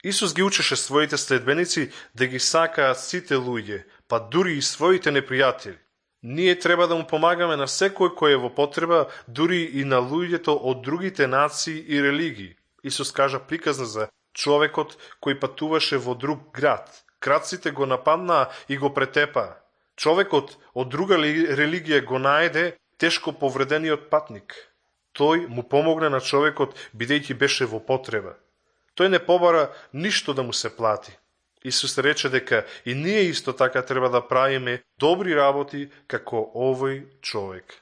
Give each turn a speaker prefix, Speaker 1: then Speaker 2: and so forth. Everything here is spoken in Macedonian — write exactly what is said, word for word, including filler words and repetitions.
Speaker 1: Исус ги учеше своите следбеници да ги сакаат сите луѓе, па дури и своите непријатели. Ние треба да му помагаме на секој кој е во потреба, дури и на луѓето од другите нации и религии. Исус кажа приказна за човекот кој патуваше во друг град. Крадците го нападнаа и го претепаа. Човекот од друга религија го најде тешко повредениот патник. Тој му помогна на човекот бидејќи беше во потреба. Тој не побара ништо да му се плати. Исус рече дека и ние исто така треба да правиме добри работи како овој човек.